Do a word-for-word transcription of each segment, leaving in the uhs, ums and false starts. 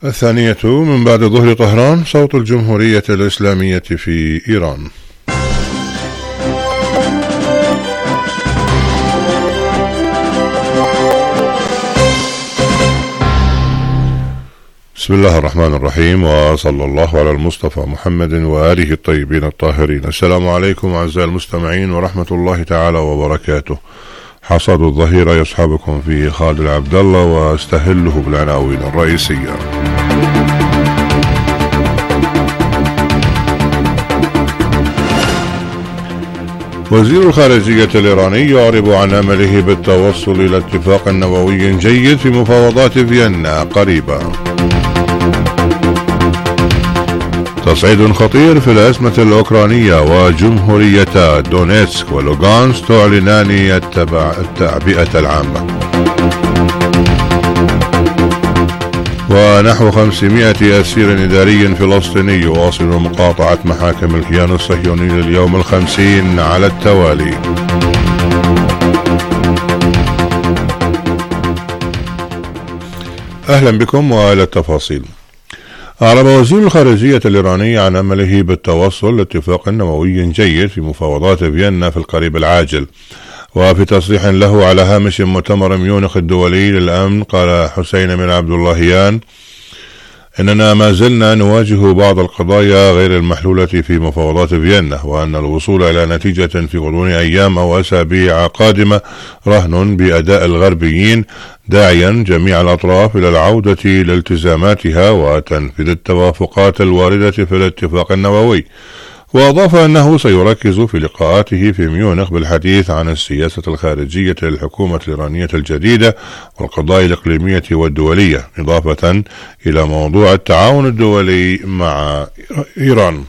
الثانية من بعد ظهر طهران، صوت الجمهورية الإسلامية في إيران. بسم الله الرحمن الرحيم، وصلى الله على المصطفى محمد وآله الطيبين الطاهرين. السلام عليكم أعزائي المستمعين ورحمة الله تعالى وبركاته. حصاد الظهيرة يصحبكم فيه خالد العبد الله، واستهله بالعناوين الرئيسية. وزير الخارجية الإيراني يعرب عن أمله بالتوصل إلى اتفاق نووي جيد في مفاوضات فيينا قريبا. تصعيد خطير في الأزمة الأوكرانية، وجمهوريتا دونيتسك ولوغانسك تعلنان التعبئة العامة. ونحو خمسمائة أسير إداري فلسطيني يواصل مقاطعة محاكم الكيان الصهيوني لليوم الخمسين على التوالي. أهلا بكم وإلى التفاصيل. أعرب وزير الخارجية الإيراني عن أمله بالتوصل لاتفاق نووي جيد في مفاوضات فيينا في القريب العاجل. وفي تصريح له على هامش مؤتمر ميونخ الدولي للأمن، قال حسين بن عبد اللهيان: إننا ما زلنا نواجه بعض القضايا غير المحلولة في مفاوضات فيينا، وأن الوصول إلى نتيجة في غضون أيام أو أسابيع قادمة رهن بأداء الغربيين، داعيا جميع الأطراف إلى العودة لالتزاماتها وتنفيذ التوافقات الواردة في الاتفاق النووي. وأضاف أنه سيركز في لقاءاته في ميونخ بالحديث عن السياسة الخارجية للحكومة الإيرانية الجديدة والقضايا الإقليمية والدولية، إضافة إلى موضوع التعاون الدولي مع إيران.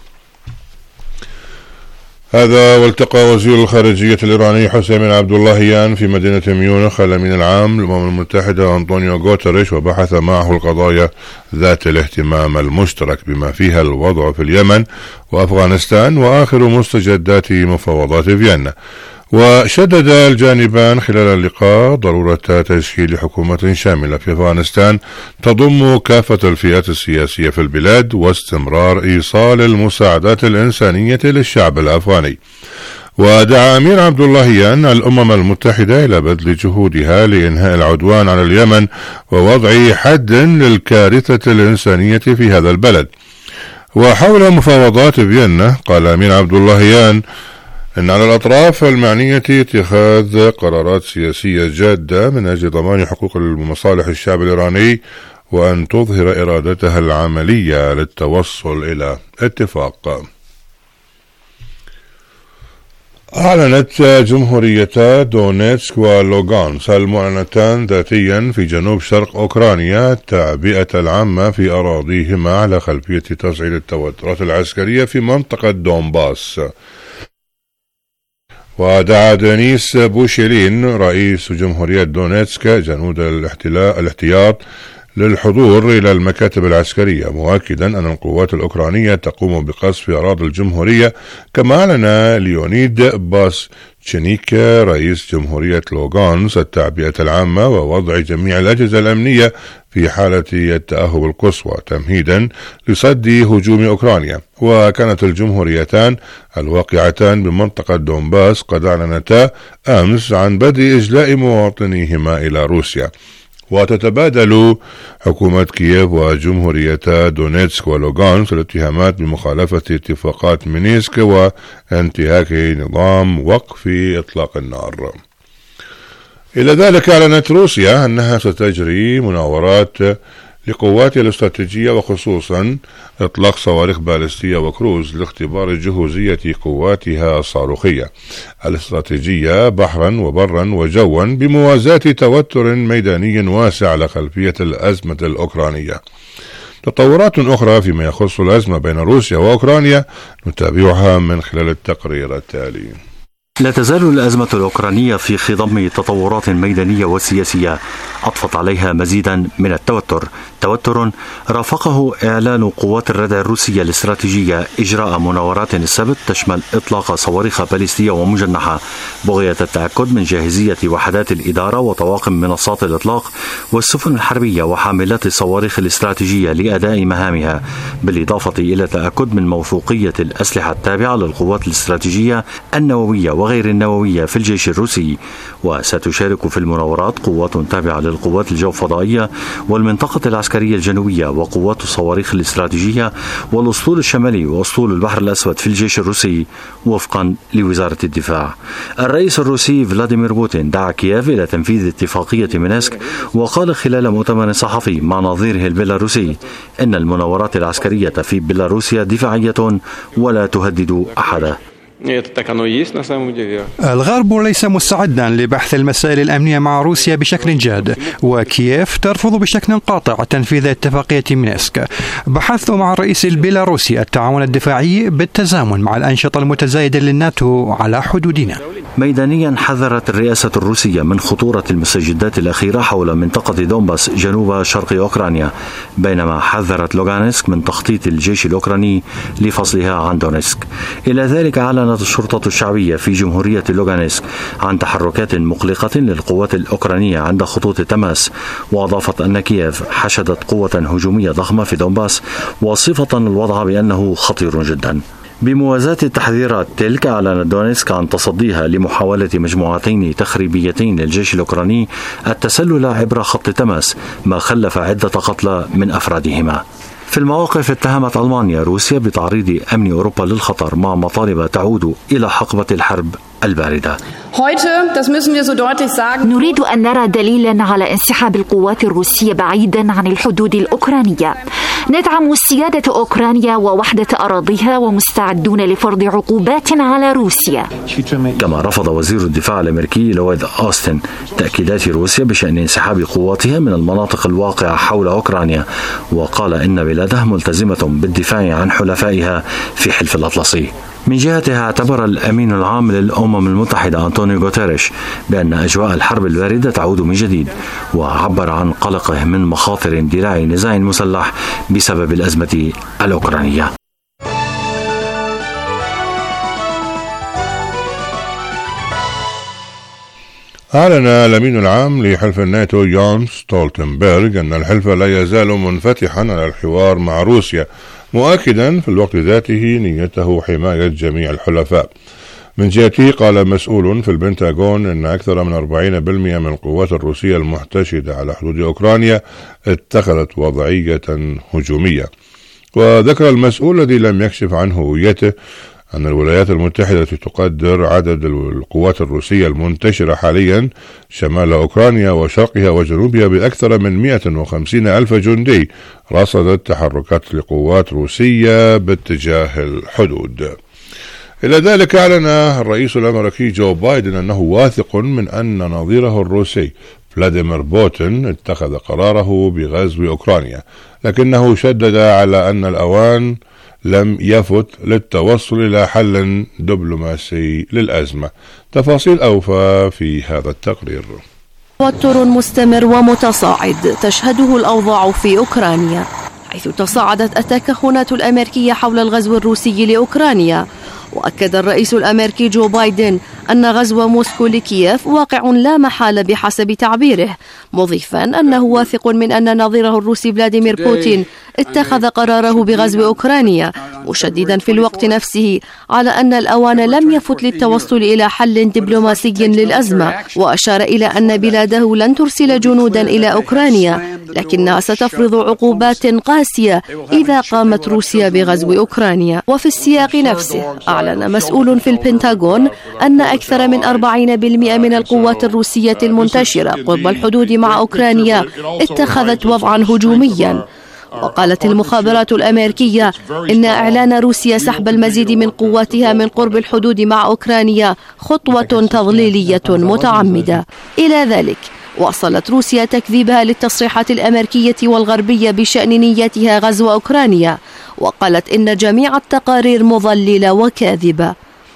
هذا والتقى وزير الخارجية الإيراني حسين بن عبد اللهيان في مدينة ميونخ الأمين العام للأمم المتحدة أنطونيو غوتريش، وبحث معه القضايا ذات الاهتمام المشترك بما فيها الوضع في اليمن وأفغانستان وآخر مستجدات مفاوضات فيينا. وشدد الجانبان خلال اللقاء ضرورة تشكيل حكومة شاملة في أفغانستان تضم كافة الفئات السياسية في البلاد، واستمرار إيصال المساعدات الإنسانية للشعب الأفغاني. ودعا أمير عبد اللهيان الأمم المتحدة إلى بذل جهودها لإنهاء العدوان على اليمن ووضع حد للكارثة الإنسانية في هذا البلد. وحول مفاوضات فيينا، قال أمير عبد اللهيان إن على الأطراف المعنية اتخاذ قرارات سياسية جادة من أجل ضمان حقوق ومصالح الشعب الإيراني، وأن تظهر إرادتها العملية للتوصل إلى اتفاق. أعلنت جمهوريتا دونيتسك ولوغانسك المعلنتان ذاتيا في جنوب شرق أوكرانيا التعبئة العامة في أراضيهما على خلفية تصعيد التوترات العسكرية في منطقة دونباس. ودعا دينيس بوشيلين رئيس جمهورية دونيتسك جنود الاحتلال الاحتياط للحضور إلى المكاتب العسكرية، مؤكدا أن القوات الأوكرانية تقوم بقصف أراضي الجمهورية. كما أعلن ليونيد باسشنيك رئيس جمهورية لوغانسك التعبئة العامة ووضع جميع الأجهزة الأمنية في حالة التأهب القصوى تمهيدا لصد هجوم أوكرانيا. وكانت الجمهوريتان الواقعتان بمنطقة دونباس قد أعلنتا أمس عن بدء إجلاء مواطنيهما إلى روسيا. وتتبادل حكومة كييف وجمهوريتا دونيتسك ولوغانسك الاتهامات بمخالفة اتفاقات مينسك وانتهاك نظام وقف إطلاق النار. إلى ذلك أعلنت روسيا أنها ستجري مناورات لقواتها الاستراتيجية، وخصوصا إطلاق صواريخ باليستية وكروز لاختبار جهوزية قواتها الصاروخية الاستراتيجية بحرا وبرا وجوا، بموازاة توتر ميداني واسع على خلفية الأزمة الأوكرانية. تطورات أخرى فيما يخص الأزمة بين روسيا وأوكرانيا نتابعها من خلال التقرير التالي. لا تزال الأزمة الأوكرانية في خضم تطورات ميدانية وسياسية أضفت عليها مزيدا من التوتر، توتر رافقه إعلان قوات الردع الروسية الاستراتيجية إجراء مناورات السبت تشمل إطلاق صواريخ باليستية ومجنحة بغية التأكد من جاهزية وحدات الإدارة وطواقم منصات الإطلاق والسفن الحربية وحاملات الصواريخ الاستراتيجية لأداء مهامها، بالإضافة إلى التأكد من موثوقية الأسلحة التابعة للقوات الاستراتيجية النووية وغير النووية في الجيش الروسي. وستشارك في المناورات قوات تابعة للقوات الجو الفضائية والمنطقة العسكرية الجنوبية وقوات الصواريخ الاستراتيجية والأسطول الشمالي وأسطول البحر الأسود في الجيش الروسي وفقا لوزارة الدفاع. الرئيس الروسي فلاديمير بوتين دعا كييف إلى تنفيذ اتفاقية مينسك، وقال خلال مؤتمر صحفي مع نظيره البيلاروسي إن المناورات العسكرية في بيلاروسيا دفاعية ولا تهدد أحدا. الغرب ليس مستعدا لبحث المسائل الأمنية مع روسيا بشكل جاد، وكييف ترفض بشكل قاطع تنفيذ اتفاقية مينسك. بحثت مع الرئيس البيلاروسي التعاون الدفاعي بالتزامن مع الأنشطة المتزايدة للناتو على حدودنا. ميدانيا حذرت الرئاسة الروسية من خطورة المستجدات الأخيرة حول منطقة دونباس جنوب شرق أوكرانيا، بينما حذرت لوغانسك من تخطيط الجيش الأوكراني لفصلها عن دونيسك. إلى ذلك أعلنت الشرطة الشعبية في جمهورية لوغانسك عن تحركات مقلقة للقوات الأوكرانية عند خطوط تماس، وأضافت أن كييف حشدت قوة هجومية ضخمة في دونباس، وصفة الوضع بأنه خطير جدا. بموازاة التحذيرات تلك، أعلنت دونيسك عن تصديها لمحاولة مجموعتين تخريبيتين للجيش الأوكراني التسلل عبر خط تماس، ما خلف عدة قتلى من أفرادهما. في المواقف اتهمت ألمانيا روسيا بتعريض أمن أوروبا للخطر مع مطالب تعود إلى حقبة الحرب الباردة. نريد أن نرى دليلا على انسحاب القوات الروسية بعيدا عن الحدود الأوكرانية. ندعم سيادة أوكرانيا ووحدة أراضيها ومستعدون لفرض عقوبات على روسيا. كما رفض وزير الدفاع الأمريكي لويد أوستن تأكيدات روسيا بشأن انسحاب قواتها من المناطق الواقعة حول أوكرانيا، وقال إن بلاده ملتزمة بالدفاع عن حلفائها في حلف الأطلسي. من جهتها اعتبر الأمين العام للأمم المتحدة أنطونيو غوتيريش بأن أجواء الحرب الباردة تعود من جديد، وعبر عن قلقه من مخاطر اندلاع نزاع مسلح بسبب الأزمة الأوكرانية. أعلن الأمين العام لحلف الناتو يانس ستولتنبرغ أن الحلف لا يزال منفتحا على الحوار مع روسيا، مؤكدا في الوقت ذاته نيته حماية جميع الحلفاء. من جهته قال مسؤول في البنتاغون أن أكثر من أربعين بالمئة من القوات الروسية المحتشدة على حدود أوكرانيا اتخذت وضعية هجومية. وذكر المسؤول الذي لم يكشف عن هويته أن الولايات المتحدة التي تقدر عدد القوات الروسية المنتشرة حاليا شمال أوكرانيا وشرقها وجنوبها بأكثر من مئة وخمسين ألف جندي، رصدت تحركات لقوات روسية باتجاه الحدود. إلى ذلك أعلن الرئيس الأمريكي جو بايدن أنه واثق من أن نظيره الروسي فلاديمير بوتين اتخذ قراره بغزو أوكرانيا، لكنه شدد على أن الأوان لم يفت للتوصل إلى حل دبلوماسي للأزمة. تفاصيل أوفى في هذا التقرير. توتر مستمر ومتصاعد تشهده الأوضاع في أوكرانيا، حيث تصاعدت التكهنات الأمريكية حول الغزو الروسي لأوكرانيا. وأكد الرئيس الأمريكي جو بايدن أن غزو موسكو لكييف واقع لا محالة بحسب تعبيره، مضيفا أنه واثق من أن نظيره الروسي فلاديمير بوتين اتخذ قراره بغزو أوكرانيا، مشددا في الوقت نفسه على أن الأوان لم يفت للتوصل إلى حل دبلوماسي للأزمة. وأشار إلى أن بلاده لن ترسل جنودا إلى أوكرانيا، لكنها ستفرض عقوبات قاسية إذا قامت روسيا بغزو أوكرانيا. وفي السياق نفسه أعلن مسؤول في البنتاغون أن أكثر من أربعين بالمئة من القوات الروسية المنتشرة قرب الحدود مع أوكرانيا اتخذت وضعا هجوميا. وقالت المخابرات الأمريكية إن إعلان روسيا سحب المزيد من قواتها من قرب الحدود مع أوكرانيا خطوة تضليلية متعمدة. إلى ذلك واصلت روسيا تكذيبها للتصريحات الأمريكية والغربية بشأن نيتها غزو أوكرانيا، وقالت إن جميع التقارير مضللة وكاذبة.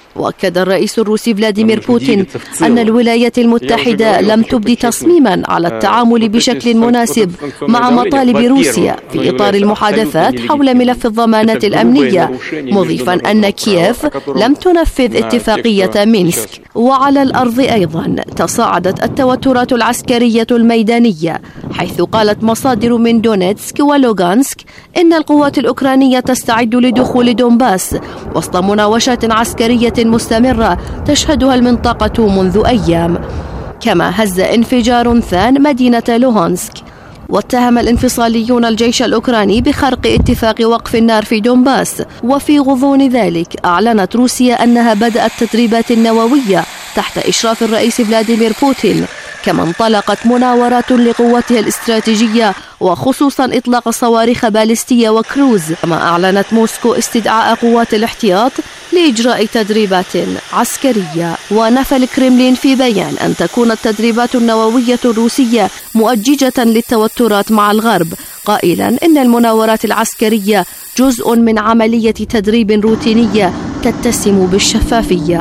وأكد الرئيس الروسي فلاديمير بوتين أن الولايات المتحدة لم تبدي تصميما على التعامل بشكل مناسب مع مطالب روسيا في إطار المحادثات حول ملف الضمانات الأمنية، مضيفا أن كييف لم تنفذ اتفاقية مينسك. وعلى الأرض أيضا تصاعدت التوترات العسكرية الميدانية، حيث قالت مصادر من دونيتسك ولوغانسك إن القوات الأوكرانية تستعد لدخول دونباس وسط مناوشات عسكرية مستمرة تشهدها المنطقة منذ أيام. كما هز انفجار ثان مدينة لوهانسك. واتهم الانفصاليون الجيش الأوكراني بخرق اتفاق وقف النار في دونباس، وفي غضون ذلك أعلنت روسيا أنها بدأت تدريبات نووية تحت إشراف الرئيس فلاديمير بوتين. كما انطلقت مناورات لقواتها الاستراتيجية وخصوصا إطلاق صواريخ باليستية وكروز. كما أعلنت موسكو استدعاء قوات الاحتياط لإجراء تدريبات عسكرية. ونفى الكرملين في بيان أن تكون التدريبات النووية الروسية مؤججة للتوترات مع الغرب، قائلا إن المناورات العسكرية جزء من عملية تدريب روتينية تتسم بالشفافية.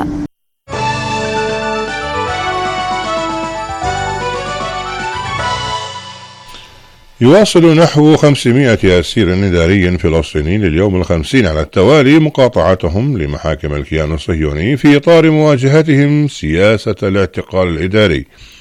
يواصل نحو خمسمائة أسير إداري فلسطيني لليوم الخمسين على التوالي مقاطعتهم لمحاكم الكيان الصهيوني في إطار مواجهتهم سياسة الاعتقال الإداري.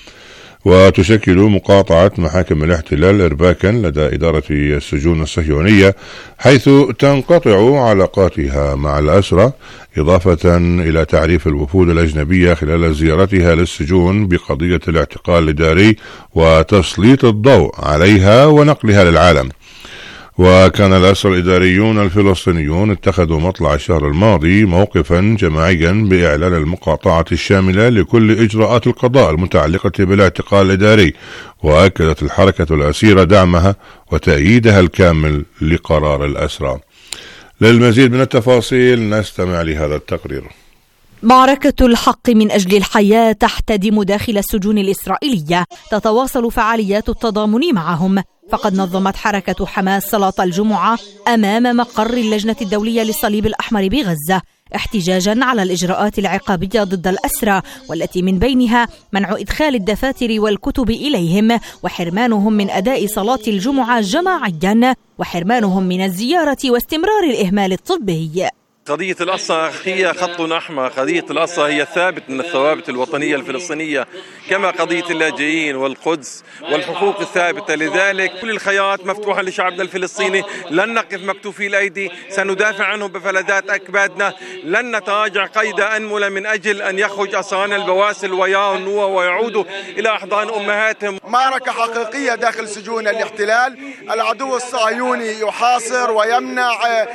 وتشكل مقاطعة محاكم الاحتلال إرباكا لدى إدارة السجون الصهيونية، حيث تنقطع علاقاتها مع الأسرى، إضافة إلى تعريف الوفود الأجنبية خلال زيارتها للسجون بقضية الاعتقال الإداري وتسليط الضوء عليها ونقلها للعالم. وكان الأسرى الإداريون الفلسطينيون اتخذوا مطلع الشهر الماضي موقفا جماعيا بإعلان المقاطعة الشاملة لكل إجراءات القضاء المتعلقة بالاعتقال الإداري، وأكدت الحركة الأسيرة دعمها وتأييدها الكامل لقرار الأسرى. للمزيد من التفاصيل نستمع لهذا التقرير. معركة الحق من أجل الحياة تحتدم داخل السجون الإسرائيلية، تتواصل فعاليات التضامن معهم. فقد نظمت حركة حماس صلاة الجمعة أمام مقر اللجنة الدولية للصليب الأحمر بغزة، احتجاجا على الإجراءات العقابية ضد الأسرى، والتي من بينها منع إدخال الدفاتر والكتب إليهم، وحرمانهم من أداء صلاة الجمعة جماعيا، وحرمانهم من الزيارة، واستمرار الإهمال الطبي. قضية الأقصى هي خط أحمر، قضية الأقصى هي ثابت من الثوابت الوطنية الفلسطينية، كما قضية اللاجئين والقدس والحقوق الثابتة. لذلك كل الخيارات مفتوحة لشعبنا الفلسطيني، لن نقف مكتوفي الأيدي، سندافع عنهم بفلذات أكبادنا، لن نتراجع قيد أنملة من أجل أن يخرج أسرانا البواسل ويرنوا ويعودوا إلى أحضان أمهاتهم. معركة حقيقية داخل سجون الاحتلال. العدو الصهيوني يحاصر ويمنع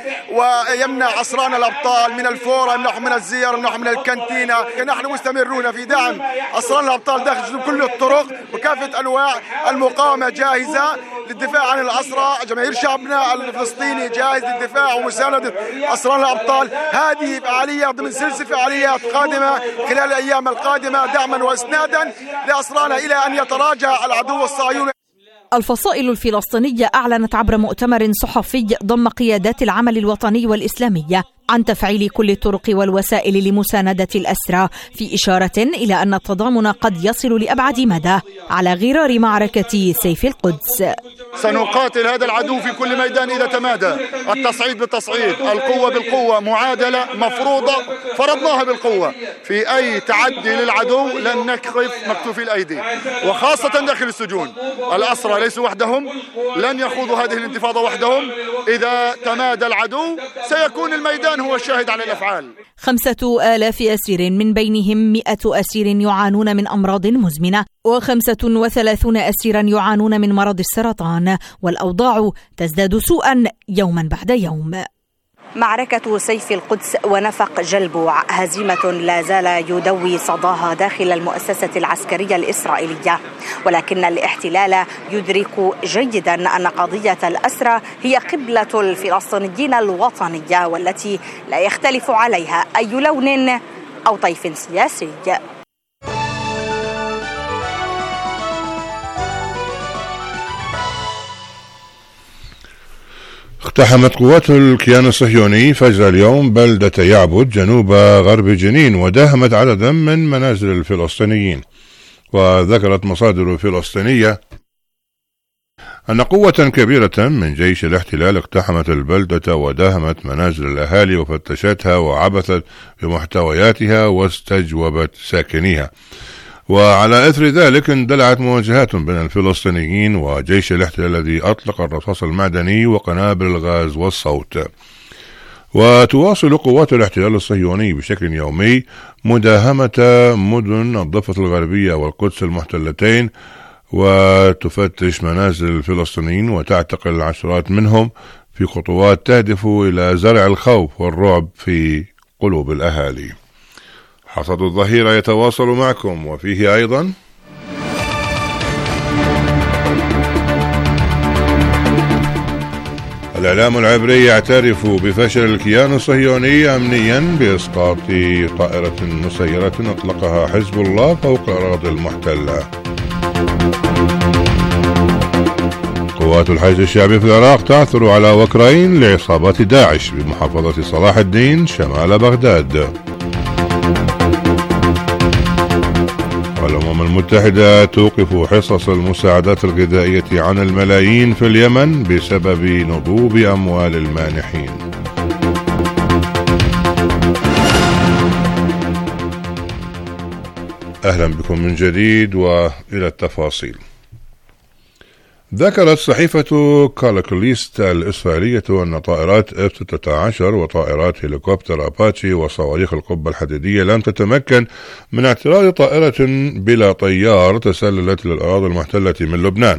ويمنع أسرانا الأبطال من الفورة، يمنعهم من الزيارة، يمنعهم من الكانتينا. نحن مستمرون في دعم أسران الأبطال داخل كل الطرق وكافة أنواع المقاومة جاهزة للدفاع عن الأسرى. جماهير شعبنا الفلسطيني جاهز للدفاع ومساندة أسران الأبطال. هذه فعالية ضمن سلسلة فعاليات قادمة خلال الأيام القادمة، دعما وإسنادا لأسرانا إلى أن يتراجع العدو الصهيوني. الفصائل الفلسطينية أعلنت عبر مؤتمر صحفي ضم قيادات العمل الوطني والإسلامية عن تفعيل كل الطرق والوسائل لمساندة الأسرى، في إشارة إلى أن التضامن قد يصل لأبعد مدى على غرار معركة سيف القدس. سنقاتل هذا العدو في كل ميدان إذا تمادى، التصعيد بالتصعيد، القوة بالقوة، معادلة مفروضة فرضناها بالقوة. في أي تعدي للعدو لن نقف مكتوفي الأيدي، وخاصة داخل السجون. الأسرى ليسوا وحدهم، لن يخوضوا هذه الانتفاضة وحدهم. إذا تمادى العدو سيكون الميدان هو الشاهد على الأفعال. خمسة آلاف أسير، من بينهم مئة أسير يعانون من أمراض مزمنة، وخمسة وثلاثون أسيرا يعانون من مرض السرطان، والأوضاع تزداد سوءا يوما بعد يوم. معركة سيف القدس ونفق جلبوع هزيمة لا زال يدوي صداها داخل المؤسسة العسكرية الإسرائيلية، ولكن الاحتلال يدرك جيدا أن قضية الأسرى هي قبلة الفلسطينيين الوطنية، والتي لا يختلف عليها أي لون أو طيف سياسي. اقتحمت قوات الكيان الصهيوني فجر اليوم بلدة يعبد جنوب غرب جنين وداهمت عددا من منازل الفلسطينيين. وذكرت مصادر فلسطينية أن قوة كبيرة من جيش الاحتلال اقتحمت البلدة وداهمت منازل الأهالي وفتشتها وعبثت بمحتوياتها واستجوبت ساكنيها. وعلى إثر ذلك اندلعت مواجهات بين الفلسطينيين وجيش الاحتلال الذي أطلق الرصاص المعدني وقنابل الغاز والصوت. وتواصل قوات الاحتلال الصهيوني بشكل يومي مداهمة مدن الضفة الغربية والقدس المحتلتين، وتفتش منازل الفلسطينيين وتعتقل عشرات منهم في خطوات تهدف إلى زرع الخوف والرعب في قلوب الأهالي. حصد الظهيرة يتواصل معكم وفيه أيضا الإعلام العبري يعترف بفشل الكيان الصهيوني أمنيا بإسقاط طائرة مسيرة أطلقها حزب الله فوق الأراضي المحتلة. قوات الحشد الشعبي في العراق تعثر على وكرين لعصابات داعش بمحافظة صلاح الدين شمال بغداد. والأمم المتحدة توقف حصص المساعدات الغذائية عن الملايين في اليمن بسبب نضوب أموال المانحين. أهلا بكم من جديد وإلى التفاصيل. ذكرت صحيفة كالكوليست الإسرائيلية أن طائرات إف ستة عشر وطائرات هليكوبتر أباتشي وصواريخ القبة الحديدية لم تتمكن من اعتراض طائرة بلا طيار تسللت للأراضي المحتلة من لبنان.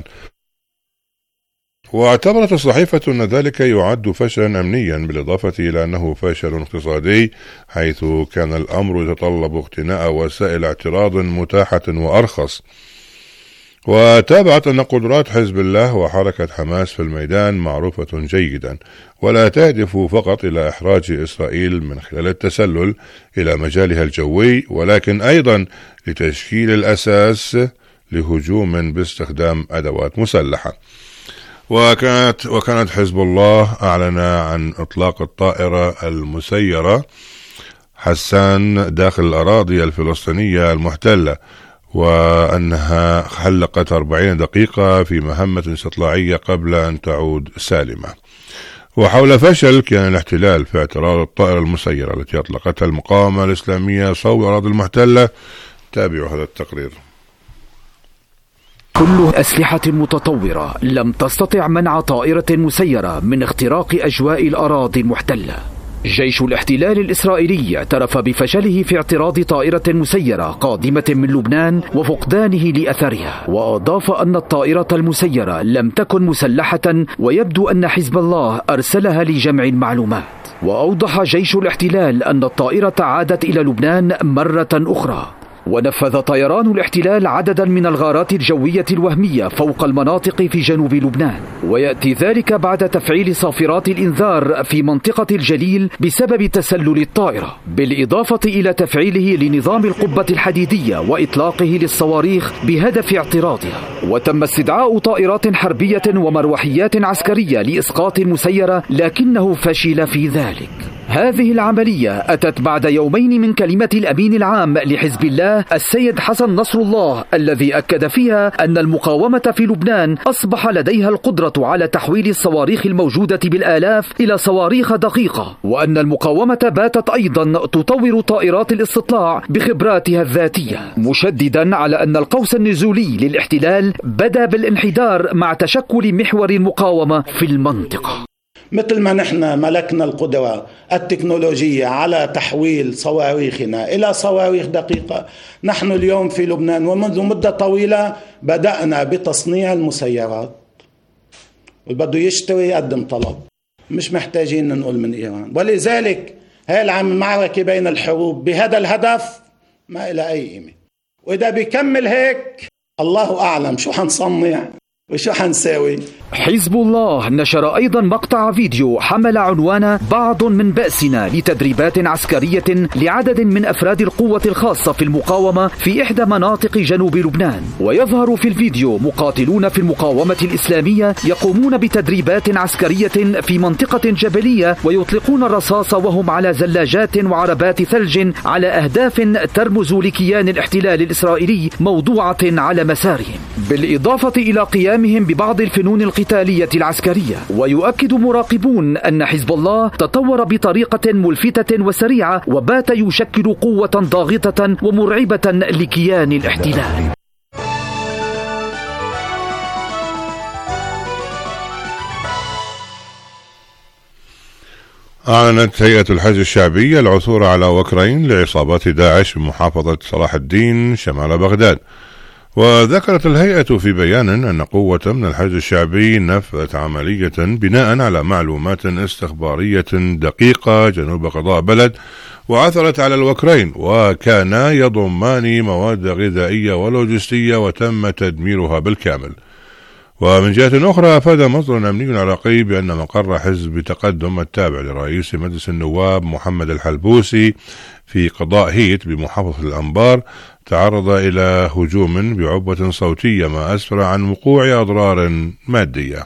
واعتبرت الصحيفة أن ذلك يعد فشلا أمنيا بالإضافة إلى أنه فشل اقتصادي، حيث كان الأمر يتطلب اقتناء وسائل اعتراض متاحة وأرخص. وتابعت أن قدرات حزب الله وحركة حماس في الميدان معروفة جيدا، ولا تهدف فقط إلى إحراج إسرائيل من خلال التسلل إلى مجالها الجوي، ولكن أيضا لتشكيل الأساس لهجوم باستخدام أدوات مسلحة. وكانت وكانت حزب الله أعلن عن إطلاق الطائرة المسيرة حسان داخل الأراضي الفلسطينية المحتلة، وأنها حلقت أربعين دقيقة في مهمة استطلاعية قبل أن تعود سالمة. وحول فشل كان الاحتلال في اعتراض الطائرة المسيرة التي أطلقتها المقاومة الإسلامية صوب الأراضي المحتلة، تابعوا هذا التقرير. كل أسلحة متطورة لم تستطع منع طائرة مسيرة من اختراق أجواء الأراضي المحتلة. جيش الاحتلال الإسرائيلي اعترف بفشله في اعتراض طائرة مسيرة قادمة من لبنان وفقدانه لأثرها، وأضاف أن الطائرة المسيرة لم تكن مسلحة ويبدو أن حزب الله أرسلها لجمع المعلومات. وأوضح جيش الاحتلال أن الطائرة عادت إلى لبنان مرة أخرى. ونفذ طيران الاحتلال عددا من الغارات الجوية الوهمية فوق المناطق في جنوب لبنان، ويأتي ذلك بعد تفعيل صافرات الإنذار في منطقة الجليل بسبب تسلل الطائرة، بالإضافة إلى تفعيله لنظام القبة الحديدية وإطلاقه للصواريخ بهدف اعتراضها. وتم استدعاء طائرات حربية ومروحيات عسكرية لإسقاط المسيرة، لكنه فشل في ذلك. هذه العملية أتت بعد يومين من كلمة الأمين العام لحزب الله السيد حسن نصر الله، الذي أكد فيها أن المقاومة في لبنان أصبح لديها القدرة على تحويل الصواريخ الموجودة بالآلاف إلى صواريخ دقيقة، وأن المقاومة باتت أيضا تطور طائرات الاستطلاع بخبراتها الذاتية، مشددا على أن القوس النزولي للاحتلال بدأ بالانحدار مع تشكل محور المقاومة في المنطقة. مثل ما نحن ملكنا القدرة التكنولوجية على تحويل صواريخنا إلى صواريخ دقيقة، نحن اليوم في لبنان ومنذ مدة طويلة بدأنا بتصنيع المسيرات، وبده يشتري يقدم طلب، مش محتاجين نقول من إيران. ولذلك هاي العام المعركة بين الحروب بهذا الهدف ما إلى أي قيمة، وإذا بيكمل هيك الله أعلم شو حنصنع وشو حنساوي؟ حزب الله نشر أيضا مقطع فيديو حمل عنوان بعض من بأسنا لتدريبات عسكرية لعدد من أفراد القوة الخاصة في المقاومة في إحدى مناطق جنوب لبنان. ويظهر في الفيديو مقاتلون في المقاومة الإسلامية يقومون بتدريبات عسكرية في منطقة جبلية ويطلقون الرصاص وهم على زلاجات وعربات ثلج على أهداف ترمز لكيان الاحتلال الإسرائيلي موضوعة على مسارهم، بالإضافة إلى قيامهم ببعض الفنون القتالية العسكرية. ويؤكد مراقبون أن حزب الله تطور بطريقة ملفتة وسريعة وبات يشكل قوة ضاغطة ومرعبة لكيان الاحتلال. أعلنت هيئة الحج الشعبية العثور على وكرين لعصابات داعش بمحافظة صلاح الدين شمال بغداد. وذكرت الهيئة في بيان أن قوة من الحج الشعبي نفذت عملية بناء على معلومات استخبارية دقيقة جنوب قضاء بلد، وعثرت على الوكرين وكانا يضمان مواد غذائية ولوجستية وتم تدميرها بالكامل. ومن جهة أخرى أفاد مصدر أمني عراقي بأن مقر حزب تقدم التابع لرئيس مجلس النواب محمد الحلبوسي في قضاء هيت بمحافظة الأنبار تعرض إلى هجوم بعبوة صوتية ما أسفر عن وقوع أضرار مادية.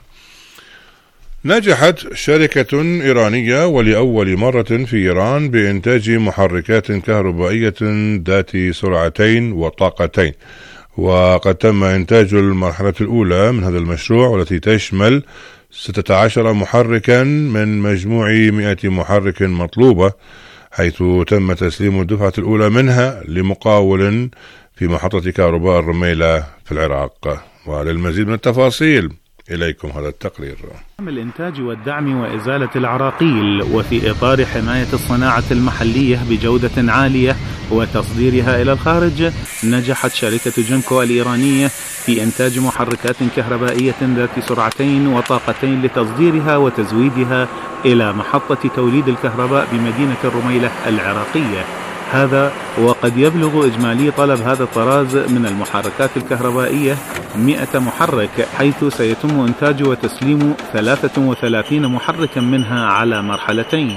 نجحت شركة إيرانية ولأول مرة في إيران بإنتاج محركات كهربائية ذات سرعتين وطاقتين، وقد تم إنتاج المرحلة الأولى من هذا المشروع والتي تشمل ستة عشر محركا من مجموع مئة محرك مطلوبة، حيث تم تسليم الدفعة الأولى منها لمقاول في محطة كهرباء الرميلة في العراق. وللمزيد من التفاصيل إليكم هذا التقرير. الإنتاج والدعم وإزالة العراقيل، وفي إطار حماية الصناعة المحلية بجودة عالية وتصديرها إلى الخارج، نجحت شركة جنكو الإيرانية في إنتاج محركات كهربائية ذات سرعتين وطاقتين لتصديرها وتزويدها إلى محطة توليد الكهرباء بمدينة الرميلة العراقية. هذا وقد يبلغ إجمالي طلب هذا الطراز من المحركات الكهربائية مئة محرك، حيث سيتم إنتاج وتسليم ثلاثة وثلاثين محركا منها على مرحلتين.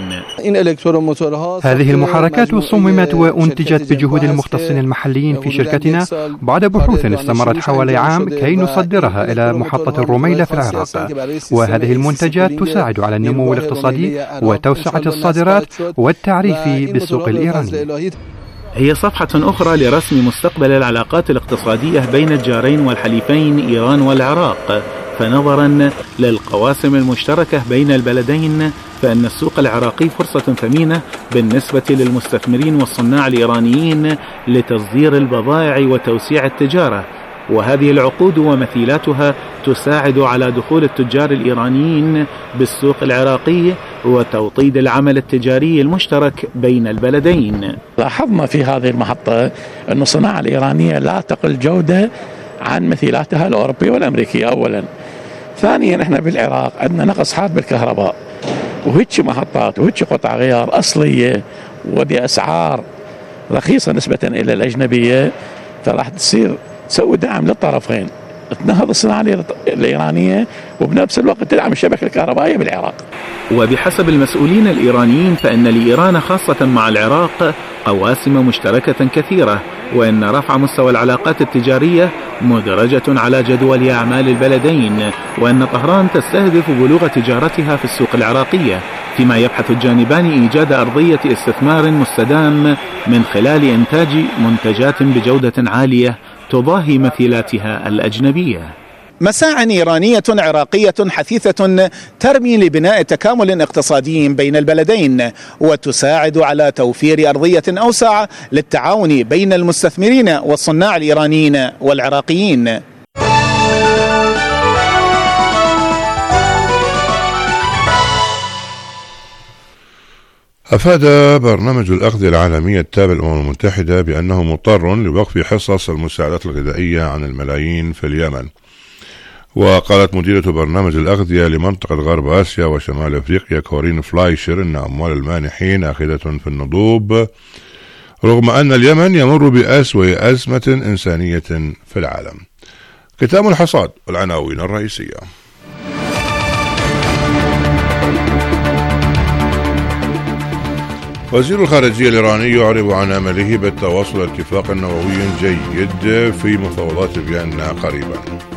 هذه المحركات صممت وأنتجت بجهود المختصين المحليين في شركتنا بعد بحوث استمرت حوالي عام كي نصدرها إلى محطة الرميلة في العراق. وهذه المنتجات تساعد على النمو الاقتصادي وتوسعة الصادرات والتعريف بالسوق الإيراني. هي صفحة أخرى لرسم مستقبل العلاقات الاقتصادية بين الجارين والحليفين إيران والعراق. فنظرا للقواسم المشتركة بين البلدين، فإن السوق العراقي فرصة ثمينة بالنسبة للمستثمرين والصناع الإيرانيين لتصدير البضائع وتوسيع التجارة، وهذه العقود ومثيلاتها تساعد على دخول التجار الإيرانيين بالسوق العراقي وتوطيد العمل التجاري المشترك بين البلدين. لاحظنا في هذه المحطة أن الصناعة الإيرانية لا تقل جودة عن مثيلاتها الأوروبية والأمريكية أولا. ثانيا احنا بالعراق عندنا نقص حاد بالكهرباء، وهيك محطات وهيك قطع غيار أصلية وبأسعار رخيصة نسبة إلى الأجنبية، فراح تصير تسوي دعم للطرفين، تنهض الصناعة الإيرانية وبنفس الوقت تدعم الشبكة الكهربائية بالعراق. وبحسب المسؤولين الإيرانيين فإن لإيران خاصة مع العراق قواسم مشتركة كثيرة، وأن رفع مستوى العلاقات التجارية مدرجة على جدول أعمال البلدين، وأن طهران تستهدف بلوغ تجارتها في السوق العراقية، فيما يبحث الجانبان إيجاد أرضية استثمار مستدام من خلال إنتاج منتجات بجودة عالية تضاهي مثيلاتها الأجنبية. مساع إيرانية عراقية حثيثة ترمي لبناء تكامل اقتصادي بين البلدين، وتساعد على توفير أرضية أوسع للتعاون بين المستثمرين والصناع الإيرانيين والعراقيين. أفاد برنامج الأغذية العالمي التابع للأمم المتحدة بأنه مضطر لوقف حصص المساعدات الغذائية عن الملايين في اليمن. وقالت مديرة برنامج الأغذية لمنطقة غرب آسيا وشمال أفريقيا كورين فلايشر أن أموال المانحين آخذة في النضوب، رغم أن اليمن يمر بأسوأ أزمة إنسانية في العالم. ختام الحصاد والعناوين الرئيسية. وزير الخارجية الإيراني يعرب عن أمله بالتواصل اتفاق نووي جيد في مفاوضات فيينا قريبا.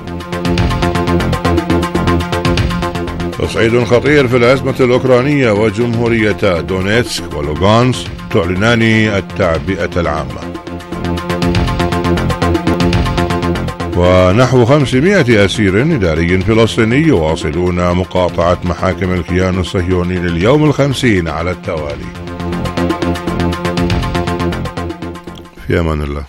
تصعيد خطير في الأزمة الأوكرانية وجمهوريتا دونيتسك ولوغانسك تعلنان التعبئة العامة. ونحو خمسمائة أسير إداري فلسطيني يواصلون مقاطعة محاكم الكيان الصهيوني لليوم الخمسين على التوالي. في أمان الله.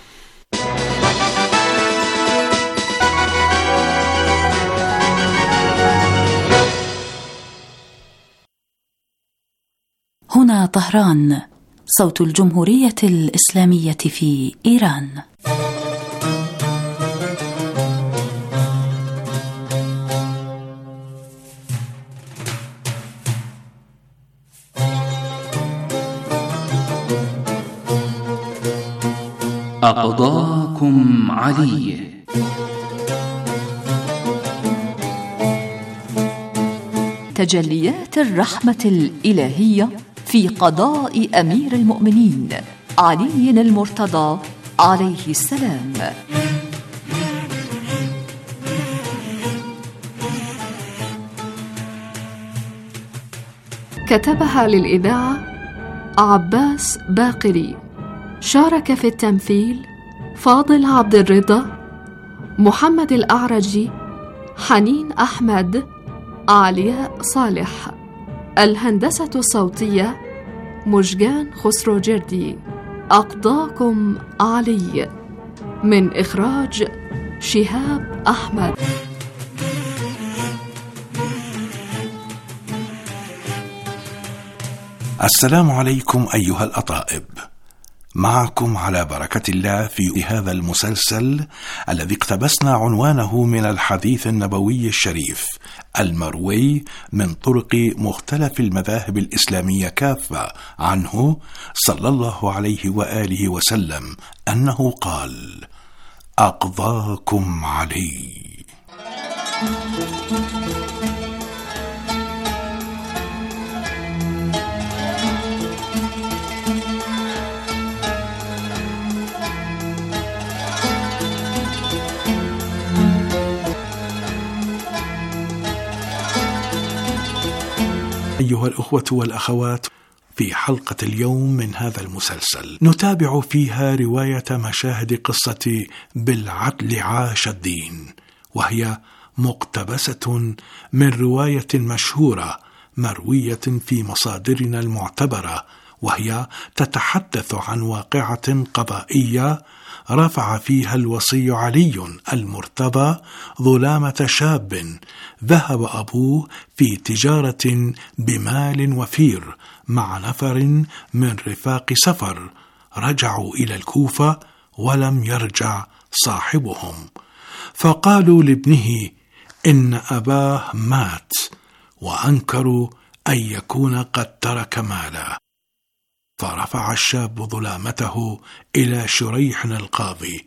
هنا طهران، صوت الجمهورية الإسلامية في إيران. أقضاكم علي. تجليات الرحمة الإلهية في قضاء أمير المؤمنين علي المرتضى عليه السلام. كتبها للإذاعة عباس باقري. شارك في التمثيل فاضل عبد الرضا، محمد الأعرجي، حنين أحمد، علياء صالح. الهندسة الصوتية مجگان خسرو جردي. أقضاكم علي، من إخراج شهاب أحمد. السلام عليكم أيها الأطائب، معكم على بركة الله في هذا المسلسل الذي اقتبسنا عنوانه من الحديث النبوي الشريف المروي من طرق مختلف المذاهب الإسلامية كافة عنه صلى الله عليه وآله وسلم أنه قال: أقضاكم علي. أيها الأخوة والأخوات، في حلقة اليوم من هذا المسلسل نتابع فيها رواية مشاهد قصة بالعدل عاش الدين، وهي مقتبسة من رواية مشهورة مروية في مصادرنا المعتبرة، وهي تتحدث عن واقعة قضائية رفع فيها الوصي علي المرتضى ظلامة شاب ذهب أبوه في تجارة بمال وفير مع نفر من رفاق سفر، رجعوا إلى الكوفة ولم يرجع صاحبهم، فقالوا لابنه إن أباه مات، وأنكروا أن يكون قد ترك مالا، فرفع الشاب ظلامته إلى شريح القاضي،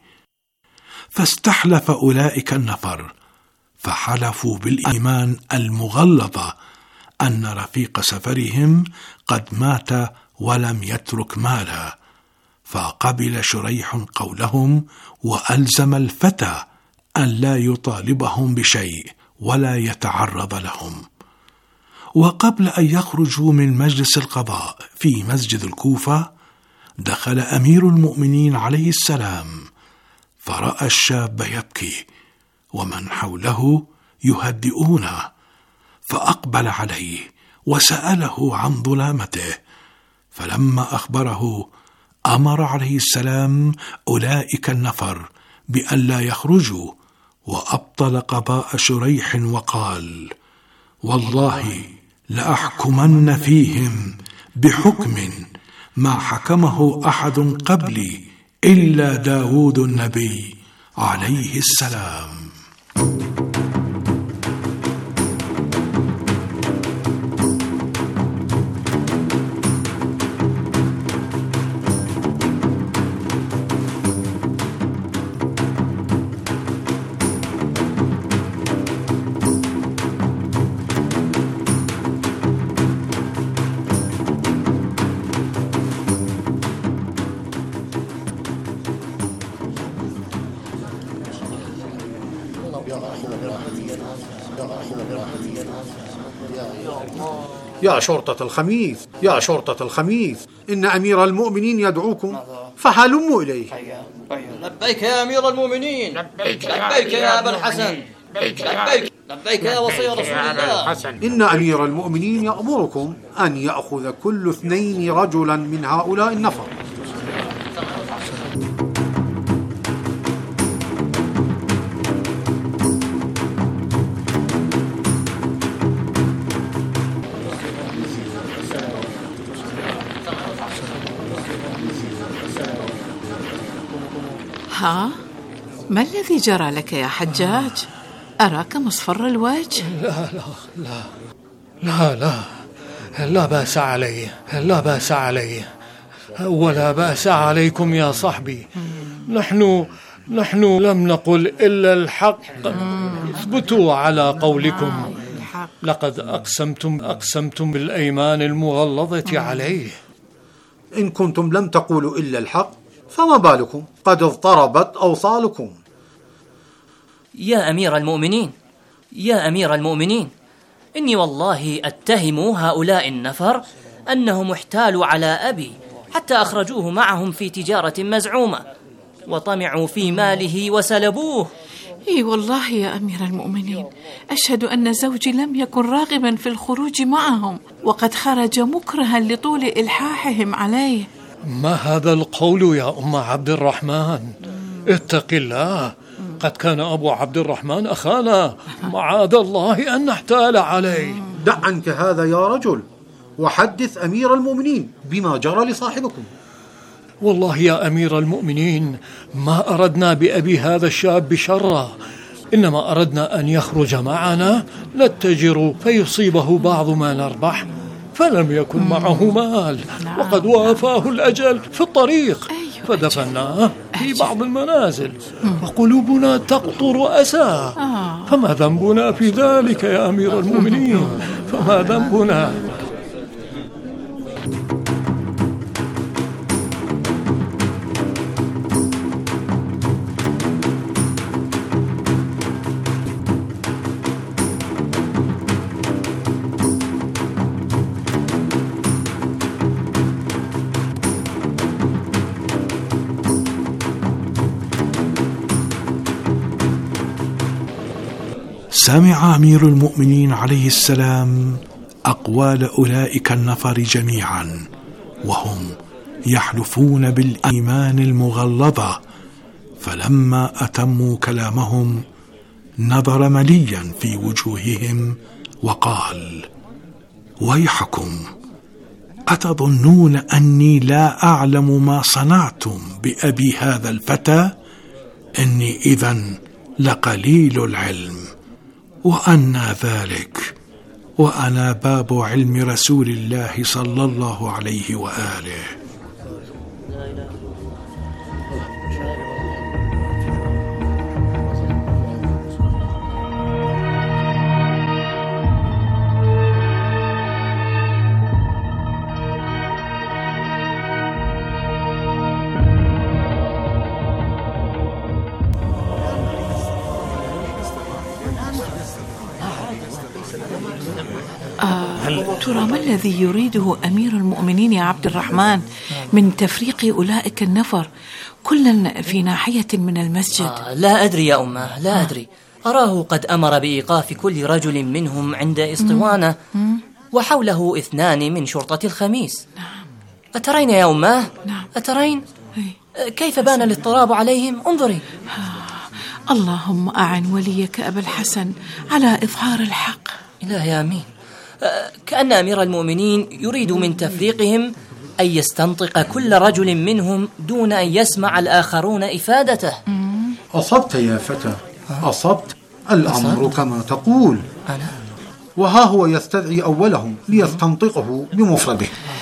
فاستحلف أولئك النفر، فحلفوا بالإيمان المغلظة أن رفيق سفرهم قد مات ولم يترك مالا، فقبل شريح قولهم وألزم الفتى أن لا يطالبهم بشيء ولا يتعرض لهم. وقبل أن يخرجوا من مجلس القضاء في مسجد الكوفة، دخل أمير المؤمنين عليه السلام، فرأى الشاب يبكي ومن حوله يهدئونه، فأقبل عليه وسأله عن ظلامته، فلما أخبره أمر عليه السلام أولئك النفر بأن لا يخرجوا، وأبطل قضاء شريح وقال: والله لأحكمن فيهم بحكم ما حكمه أحد قبلي إلا داود النبي عليه السلام. يا شرطة الخميس، يا شرطة الخميس، إن أمير المؤمنين يدعوكم فهلموا إليه. لبيك يا أمير المؤمنين، لبيك, لبيك يا أبا الحسن، لبيك, لبيك يا وصي رسول الله. إن أمير المؤمنين يأمركم أن يأخذ كل اثنين رجلا من هؤلاء النفر. ها؟ ما الذي جرى لك يا حجاج؟ أراك مصفر الوجه. لا لا لا لا لا لا بأس علي، لا بأس علي، ولا بأس عليكم يا صاحبي. نحن نحن لم نقل إلا الحق. اثبتوا على قولكم. لقد أقسمتم أقسمتم بالأيمان المغلظة عليه. إن كنتم لم تقولوا إلا الحق فما بالكم قد اضطربت أوصالكم. يا أمير المؤمنين، يا أمير المؤمنين، إني والله أتهم هؤلاء النفر أنهم احتالوا على أبي حتى أخرجوه معهم في تجارة مزعومة وطمعوا في ماله وسلبوه. إي والله يا أمير المؤمنين، أشهد أن زوجي لم يكن راغبا في الخروج معهم، وقد خرج مكرها لطول إلحاحهم عليه. ما هذا القول يا أم عبد الرحمن؟ اتق الله، قد كان أبو عبد الرحمن أخانا، معاذ الله أن نحتال عليه. دع عنك هذا يا رجل، وحدث أمير المؤمنين بما جرى لصاحبكم. والله يا أمير المؤمنين ما أردنا بأبي هذا الشاب شرا، إنما أردنا أن يخرج معنا نتجر فيصيبه بعض ما نربح، فلم يكن معه مال، وقد وافاه الأجل في الطريق، فدفناه في بعض المنازل، وقلوبنا تقطر أسى. فما ذنبنا في ذلك يا أمير المؤمنين؟ فما ذنبنا؟ سمع أمير المؤمنين عليه السلام أقوال أولئك النفر جميعا وهم يحلفون بالإيمان المغلظة، فلما أتموا كلامهم نظر مليا في وجوههم وقال: ويحكم، أتظنون أني لا أعلم ما صنعتم بأبي هذا الفتى؟ إني إذن لقليل العلم، وأنا ذلك، وأنا باب علم رسول الله صلى الله عليه وآله. آه، ترى ما الذي يريده أمير المؤمنين يا عبد الرحمن من تفريق أولئك النفر كلا في ناحية من المسجد؟ آه لا أدري يا أمه، لا أدري. أراه قد أمر بإيقاف كل رجل منهم عند اسطوانة، وحوله اثنان من شرطة الخميس. أترين يا أمه؟ أترين كيف بان الاضطراب عليهم؟ انظري. اللهم أعن وليك أبا الحسن على إظهار الحق. إلهي آمين. كأن أمير المؤمنين يريد من تفريقهم أن يستنطق كل رجل منهم دون أن يسمع الآخرون إفادته. أصبت يا فتى، أصبت. الأمر كما تقول. أنا وها هو يستدعي أولهم ليستنطقه بمفرده.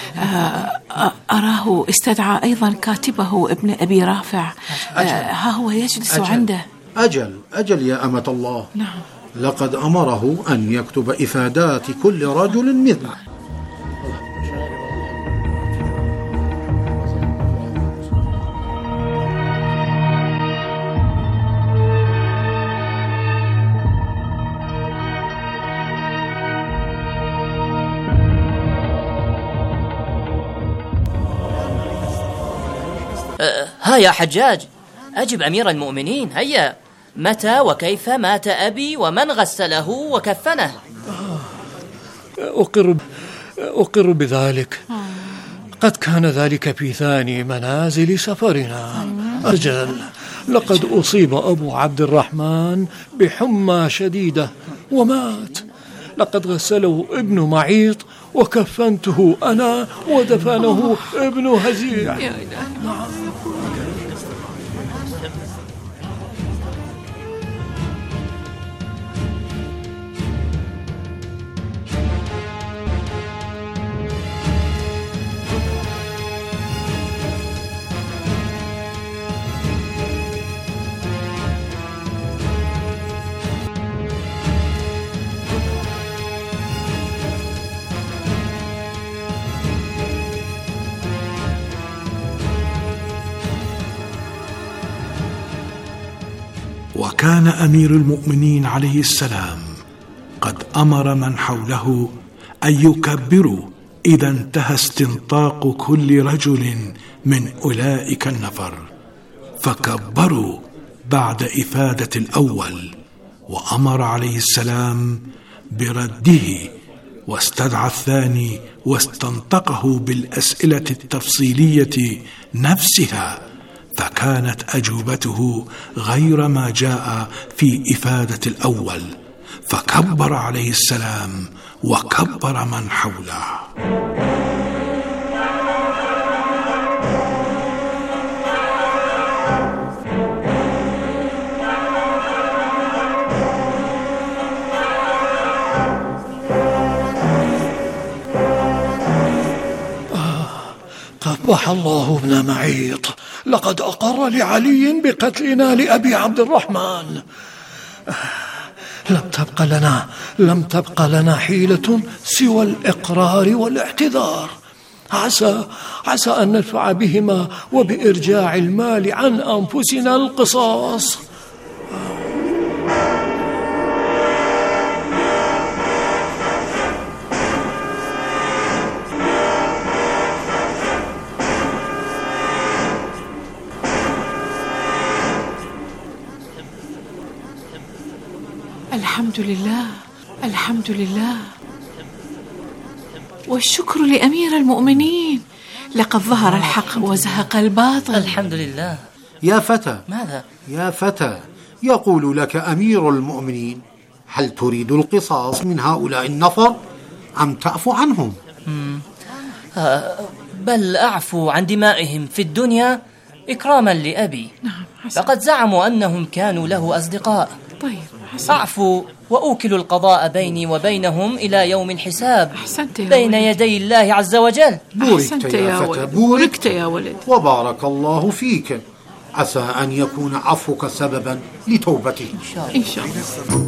أراه استدعى أيضا كاتبه ابن أبي رافع. ها هو يجلس أجل. عنده. أجل أجل يا أمة الله. نعم. لقد أمره أن يكتب إفادات كل رجل مثله. ها يا حجاج، أجب أمير المؤمنين، هيا. متى وكيف مات أبي ومن غسله وكفنه؟ أقر أقر بذلك. قد كان ذلك في ثاني منازل سفرنا. أجل، لقد أصيب أبو عبد الرحمن بحمى شديدة ومات. لقد غسله ابن معيط وكفنته أنا ودفنه ابن هزيع. وكان أمير المؤمنين عليه السلام قد أمر من حوله أن يكبروا إذا انتهى استنطاق كل رجل من أولئك النفر، فكبروا بعد إفادة الأول، وأمر عليه السلام برده، واستدعى الثاني واستنطقه بالأسئلة التفصيلية نفسها، فكانت أجوبته غير ما جاء في إفادة الأول، فكبر عليه السلام وكبر من حوله. قبح الله ابن معيط، لقد أقر لعلي بقتلنا لأبي عبد الرحمن. لم تبق لنا لم تبق لنا حيلة سوى الإقرار والاعتذار. عسى عسى أن ندفع بهما وبإرجاع المال عن أنفسنا القصاص. الحمد لله الحمد لله والشكر لأمير المؤمنين، لقد ظهر الحق وزهق الباطل. الحمد لله. يا فتى، ماذا؟ يا فتى، يقول لك أمير المؤمنين: هل تريد القصاص من هؤلاء النفر أم تعفو عنهم؟ آه بل أعفو عن دمائهم في الدنيا إكراما لأبي. نعم حسن. فقد زعموا أنهم كانوا له أصدقاء. طيب حسن. أعفو وأوكل القضاء بيني وبينهم إلى يوم الحساب بين يدي الله عز وجل. بوركت يا فتى، بوركت يا ولد، وبارك الله فيك. عسى أن يكون عفوك سببا لتوبته إن شاء الله. إن شاء الله.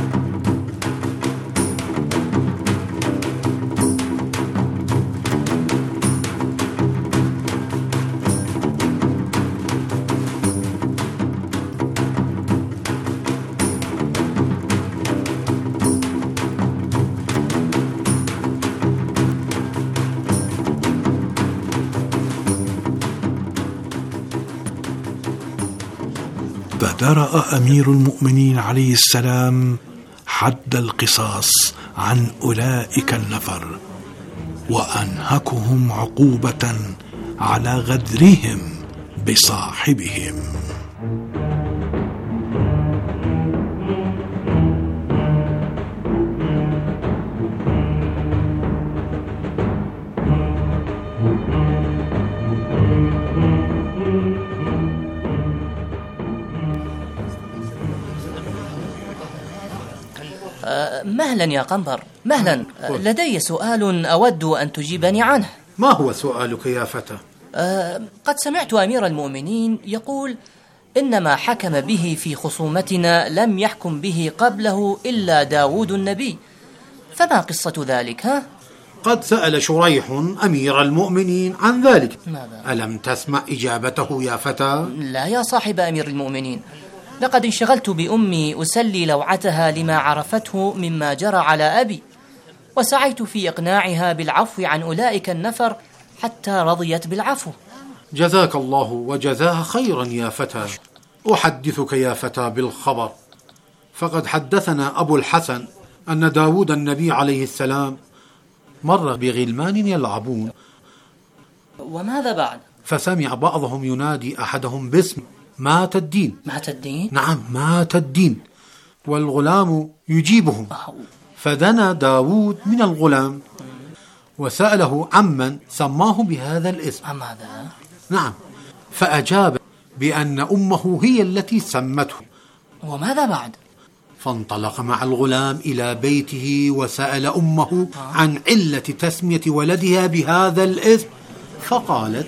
فدرأ أمير المؤمنين عليه السلام حد القصاص عن أولئك النفر، وأنهكهم عقوبة على غدرهم بصاحبهم. مهلا يا قنبر، مهلا. لدي سؤال أود أن تجيبني عنه. ما هو سؤالك يا فتى؟ أه قد سمعت أمير المؤمنين يقول إن ما حكم به في خصومتنا لم يحكم به قبله إلا داود النبي، فما قصة ذلك؟ ها؟ قد سأل شريح أمير المؤمنين عن ذلك. ماذا؟ ألم تسمع إجابته يا فتى؟ لا يا صاحب أمير المؤمنين، لقد انشغلت بأمي أسلي لوعتها لما عرفته مما جرى على أبي، وسعيت في إقناعها بالعفو عن أولئك النفر حتى رضيت بالعفو. جزاك الله وجزاه خيرا يا فتى. أحدثك يا فتى بالخبر، فقد حدثنا أبو الحسن أن داود النبي عليه السلام مر بغلمان يلعبون، وماذا بعد؟ فسمع بعضهم ينادي أحدهم باسم مات الدين. مات الدين؟ نعم، مات الدين. والغلام يجيبهم، فدنا داود من الغلام وسأله عمن سماه بهذا الاسم. ماذا؟ نعم، فأجاب بأن أمه هي التي سمته. وماذا بعد؟ فانطلق مع الغلام إلى بيته وسأل أمه عن علة تسمية ولدها بهذا الاسم، فقالت: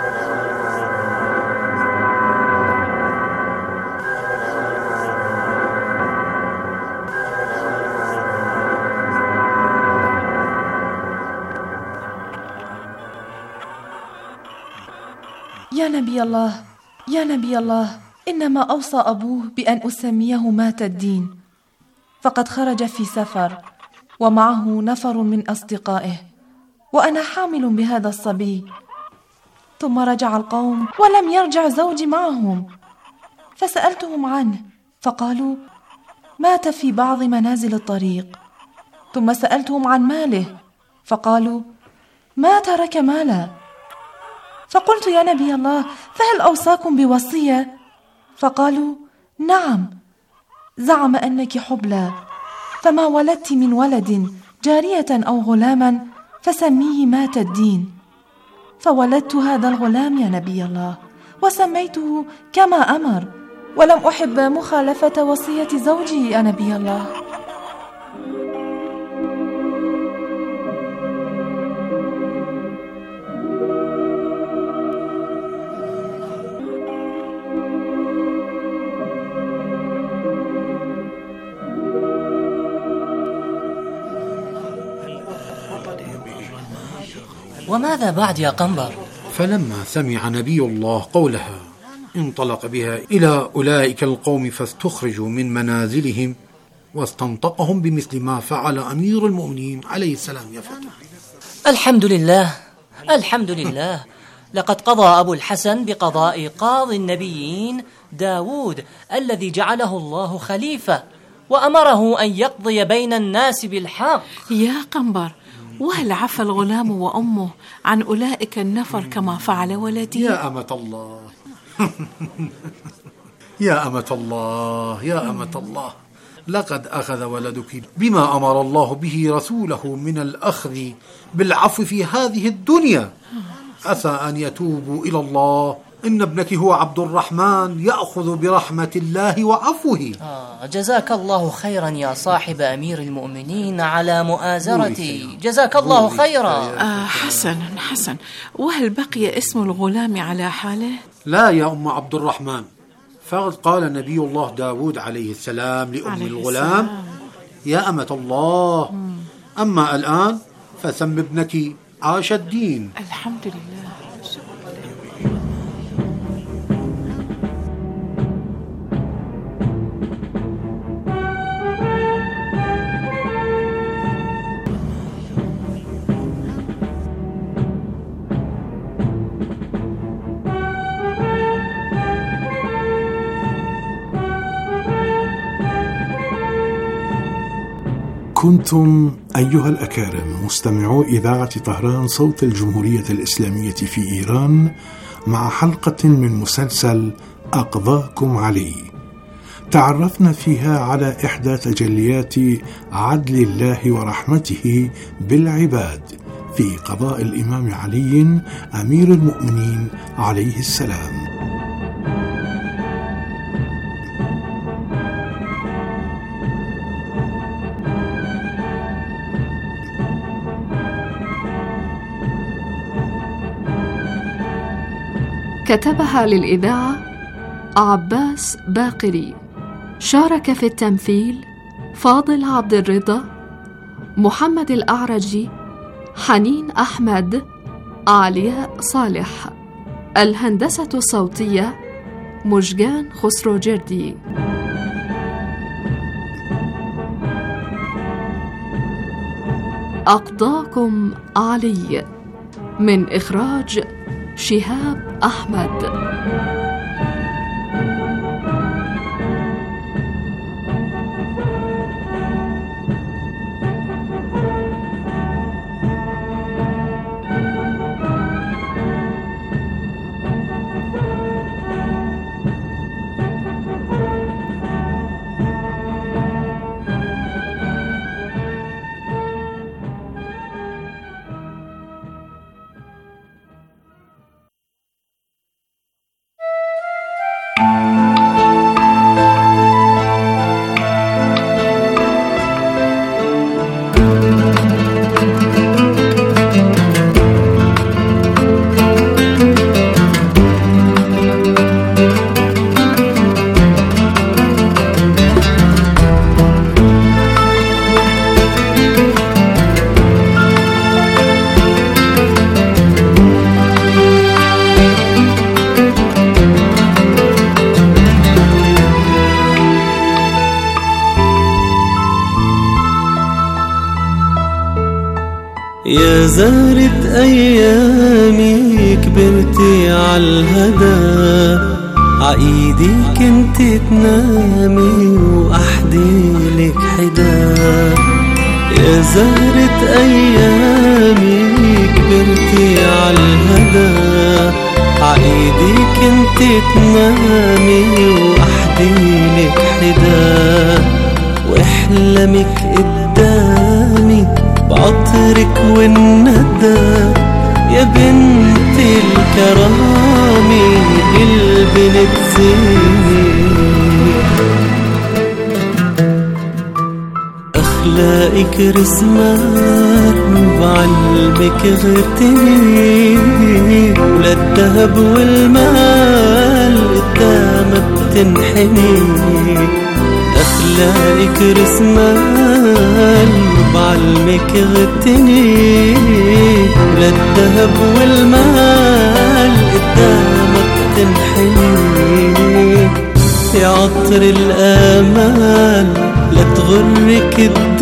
يا نبي الله، يا نبي الله، إنما أوصى أبوه بأن أسميه مات الدين، فقد خرج في سفر ومعه نفر من أصدقائه، وأنا حامل بهذا الصبي. ثم رجع القوم ولم يرجع زوجي معهم، فسألتهم عنه فقالوا مات في بعض منازل الطريق. ثم سألتهم عن ماله فقالوا ما ترك مالا. فقلت: يا نبي الله، فهل أوصاكم بوصية؟ فقالوا: نعم، زعم أنك حبلى، فما ولدت من ولد جارية أو غلاما فسميه مات الدين. فولدت هذا الغلام يا نبي الله، وسميته كما أمر، ولم أحب مخالفة وصية زوجي يا نبي الله. وماذا بعد يا قنبر؟ فلما سمع نبي الله قولها انطلق بها إلى أولئك القوم فاستخرجوا من منازلهم واستنطقهم بمثل ما فعل أمير المؤمنين عليه السلام. يا فتى، الحمد لله، الحمد لله، لقد قضى أبو الحسن بقضاء قاضي النبيين داود الذي جعله الله خليفة، وأمره أن يقضي بين الناس بالحق. يا قنبر، وهل عفى الغلام وأمه عن أولئك النفر كما فعل ولدي؟ يا أمة الله يا أمة الله يا أمة الله، لقد أخذ ولدك بما أمر الله به رسوله من الأخذ بالعفو في هذه الدنيا، عسى أن يتوبوا إلى الله. إن ابنك هو عبد الرحمن يأخذ برحمة الله وعفوه. آه جزاك الله خيرا يا صاحب أمير المؤمنين على مؤازرتي، جزاك الله خيرا. آه حسنا حسنا، وهل بقي اسم الغلام على حاله؟ لا يا أم عبد الرحمن، فقد قال نبي الله داود عليه السلام لأم عليه الغلام السلام. يا أمة الله، أما الآن فسم ابنك عاش الدين. الحمد لله. كنتم أيها الأكارم مستمعو إذاعة طهران صوت الجمهورية الإسلامية في إيران مع حلقة من مسلسل أقضاكم علي، تعرفنا فيها على إحدى تجليات عدل الله ورحمته بالعباد في قضاء الإمام علي أمير المؤمنين عليه السلام. كتبها للإذاعة عباس باقري، شارك في التمثيل فاضل عبد الرضا، محمد الأعرجي، حنين أحمد، علياء صالح. الهندسة الصوتية مجگان خسروجردي. أقضاكم علي من إخراج شهاب أحمد. يا زهرة أيامي كبرتي عالهدى، عايدي كنت تنامي وأحديلك حدا. يا زهرة أيامي كبرتي عالهدى، عايدي كنت تنامي وأحديلك حدا. واحلمك قدامي بعطرك والندى، يا بنت الكرامي البنت زيني. أخلاقك رسمان وعلمك غرتني، وللذهب والمال قدامك بتنحني. أخلاقك رسمان وبعلمك غتني، للذهب والمال قدامك تنحني. يا عطر الآمال لا تغرك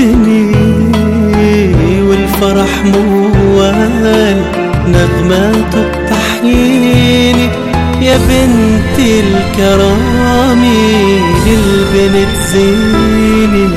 الدنيا، والفرح موال نغماته بتحييني. يا بنت الكرامي البنت زيني.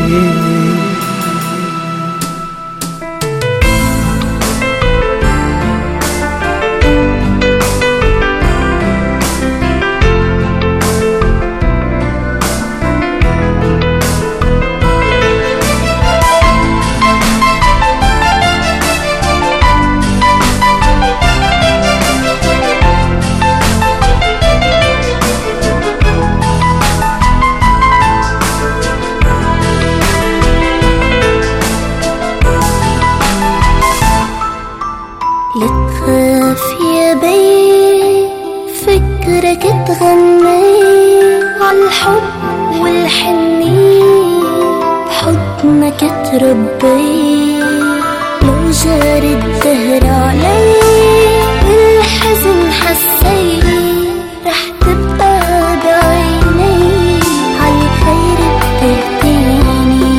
ربي لو جار الدهر علي والحزن حسي، رح تبقى بعيني عالخير بتهديني.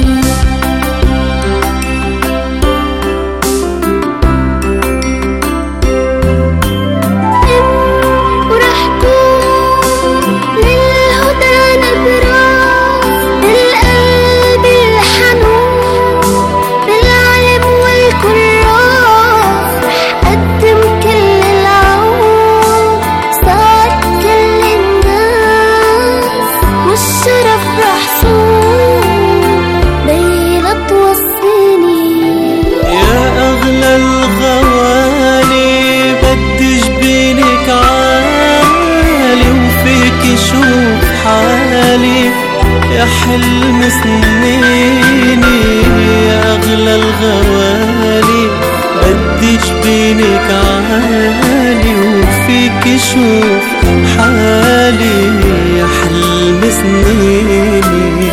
ورح كون للهدى نبراس بالقلب الحنون، بالعلم والكراس رح قدم كل العون، صار كل الناس والشرف رح صون بينا توصيني. يا أغلى الغوالي بدي جبينك عالي، وفيك شوف حالي يا حلم سنيني. يا أغلى الغوالي بدي جبينك عالي، وفيك شوف حالي يا حلم سنيني.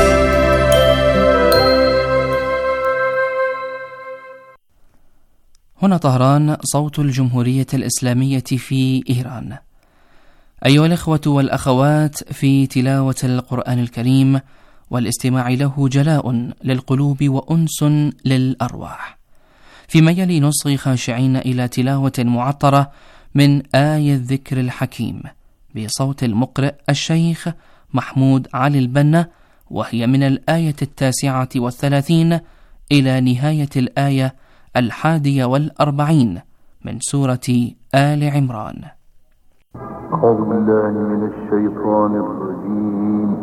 هنا طهران، صوت الجمهورية الإسلامية في إيران. أيها الإخوة والأخوات، في تلاوة القرآن الكريم والاستماع له جلاء للقلوب وأنس للأرواح. فيما يلي نصغي خاشعين إلى تلاوة معطرة من آية الذكر الحكيم بصوت المقرئ الشيخ محمود علي البنا، وهي من الآية التاسعة والثلاثين إلى نهاية الآية الحادية والأربعين من سورة آل عمران. أعوذ بالله من الشيطان الرجيم.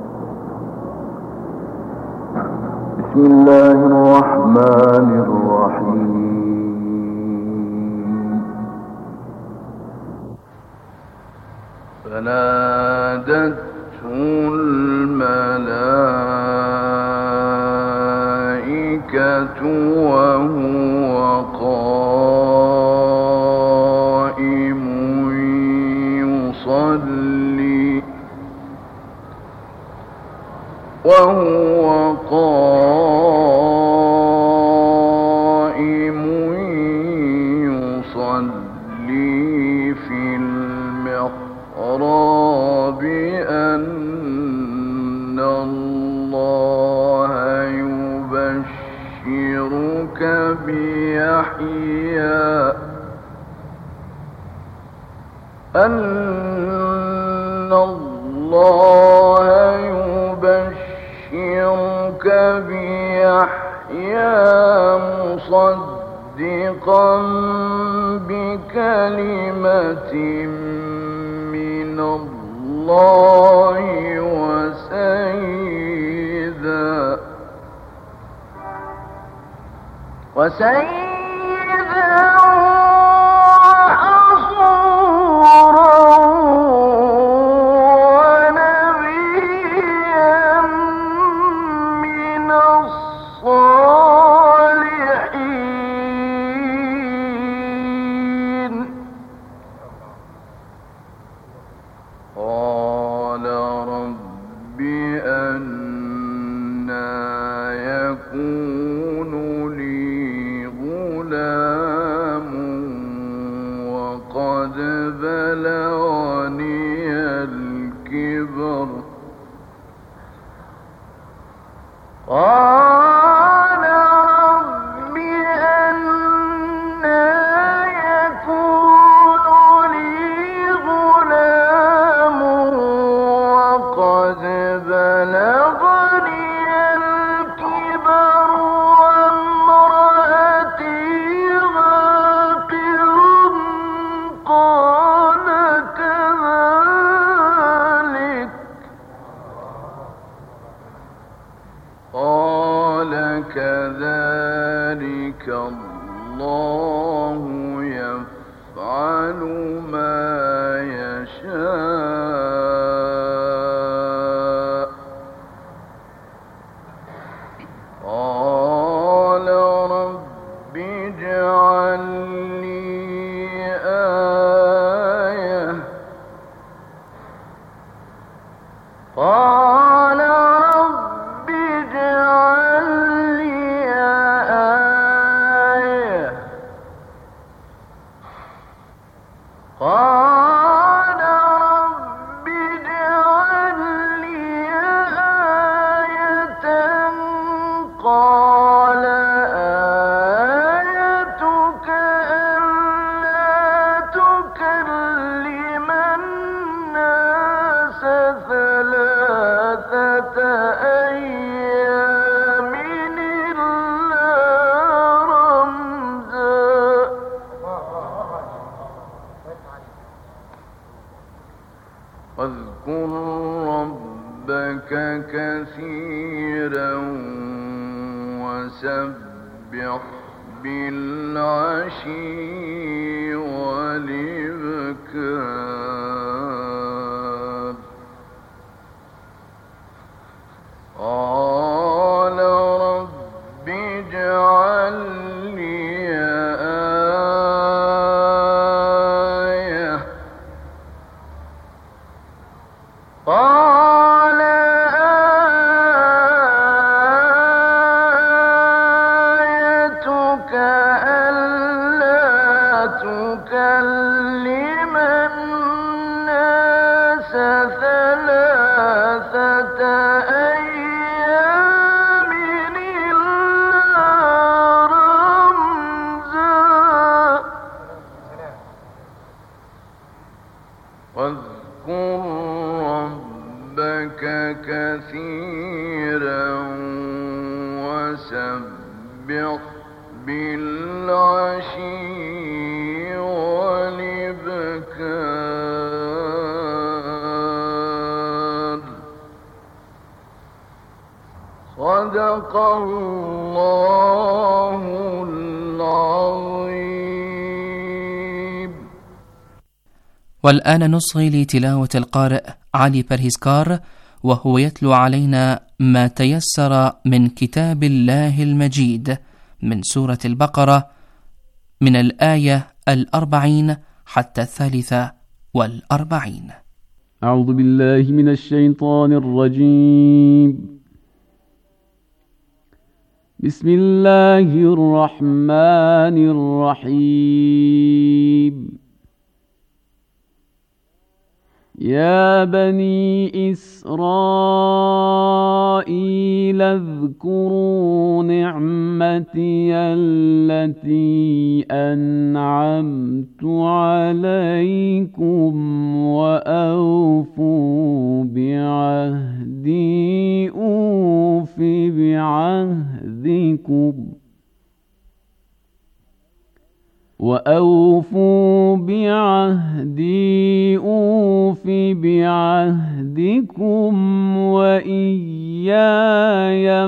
بسم الله الرحمن الرحيم. فنادته الملائكة وهو قائم يصلي وهو قائم يصلي في المحراب أن الله يبشرك بيحيى أن الله يبشرك بيحيى مصدقا بكلمة من الله وسيدا وسيدا وحصورا ونبيا من الصالحين. قال رب أنى يكون لي غلام وقد بلغني الكبر. قال رب أنى يكون لي غلام وقد بلغني الكبر وامرأتي عاقر. قال كذلك قال كذلك الله يفعل ما يشاء. قال رب اجعل لي آية. قال رب اجعل لي آية. قال رب اجعل لي آية. قال آيتك ألا تكلم الناس ثلاثة أيام إلا رمزا. واذكر ربك كثيرا وسبح بالعشي والإبكار. قال رب اجعل لي آية. قال آيتك ألا تكلم الناس ثلاثة أيام إلا رمزا. بالعشي والإبكار. صدق الله العظيم. والآن نصغي لتلاوة القارئ علي برهيزكار، وهو يتلو علينا ما تيسر من كتاب الله المجيد من سورة البقرة من الآية الأربعين حتى الثالثة والأربعين. أعوذ بالله من الشيطان الرجيم. بسم الله الرحمن الرحيم. يا بني إسرائيل اذكروا نعمتي التي أنعمت عليكم وأوفوا بعهدي أوف بعهدكم وأوفوا بعهدي أوف بعهدكم وإياي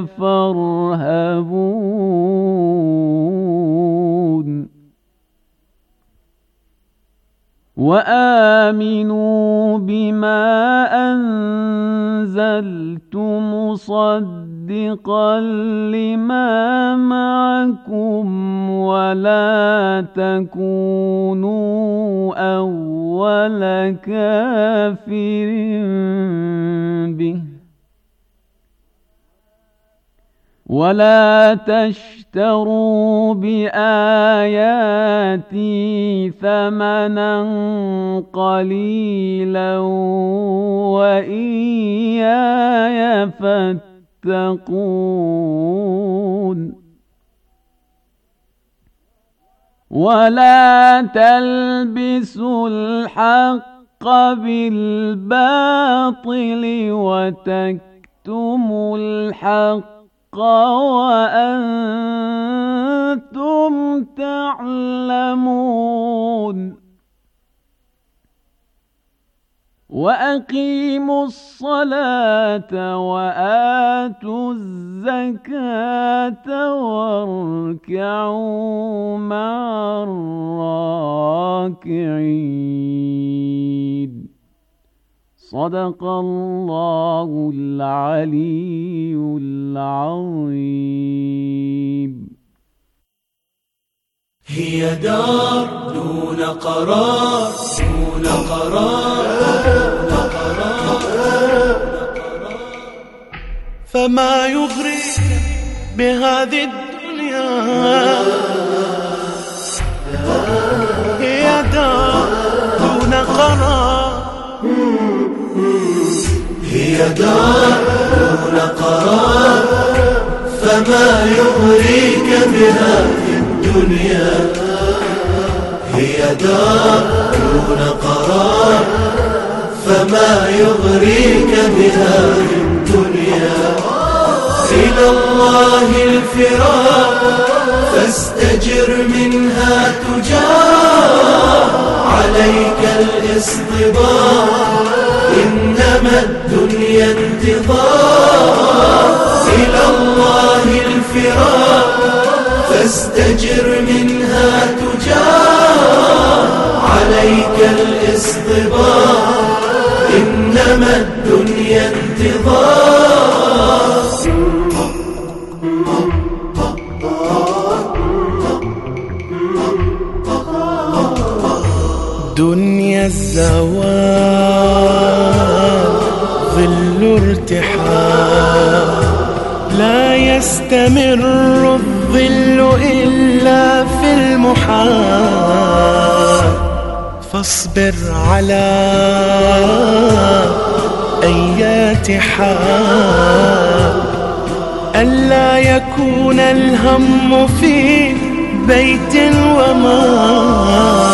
فارهبون. وآمنوا بما أنزلت مصدقا لما معكم ولا تكونوا أول كافر به ولا تشتروا بآياتي ثمنا قليلا وإياي فاتقون. ولا تلبسوا الحق بالباطل وتكتموا الحق وأنتم تعلمون. وأقيموا الصلاة وآتوا الزكاة واركعوا مع الراكعين. صدق الله العلي العظيم. هي دار دون قرار دون قرار دون قرار. فما يغريك بهذه الدنيا؟ هي دار دون قرار هي دار دون قرار. فما يغريك بهذه الدنيا؟ هي دار دون قرار. فما يغريك بهذه الدنيا؟ إلى الله الفرار فاستجر منها تجار. عليك الاصطبار إنما الدنيا انتظار. إلى الله الفرار فاستجر منها تجار. عليك الاصطبار إنما الدنيا انتظار. دنيا الزوال ظل ارتحال. لا يستمر الظل إلا في المحال. فاصبر على أيات حال. ألا يكون الهم في بيت ومال.